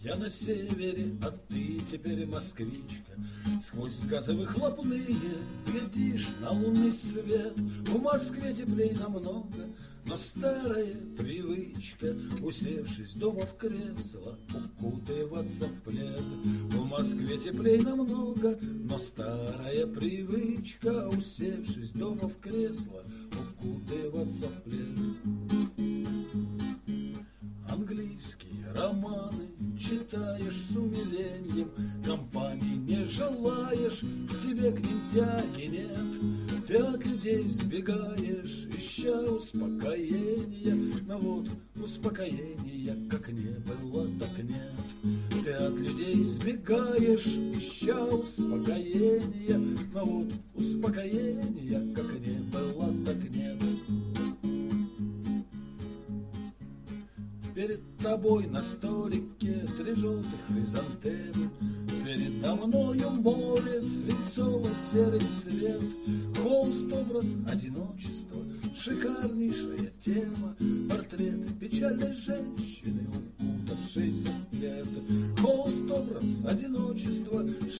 Я на севере, а ты теперь москвичка. Сквозь газы выхлопные глядишь на лунный свет. В Москве теплей намного, но старая привычка, усевшись дома в кресло, укутываться в плед. В Москве теплей намного, но старая привычка, усевшись дома в кресло, укутываться в плед. Английские романы читаешь с умилением, компании не желаешь, к тебе к ним тяги нет. Ты от людей сбегаешь, ища успокоения, но вот успокоения как не было, так нет. Ты от людей сбегаешь, ища успокоения, но вот успокоения как не было, так нет. Перед тобой на столике 3 желтых хризантемы, передо мною море, свинцово-серый цвет, холст, образ одиночества, шикарнейшая тема, портрет печальной женщины, укутавшейся в плед. Холст, образ одиночества,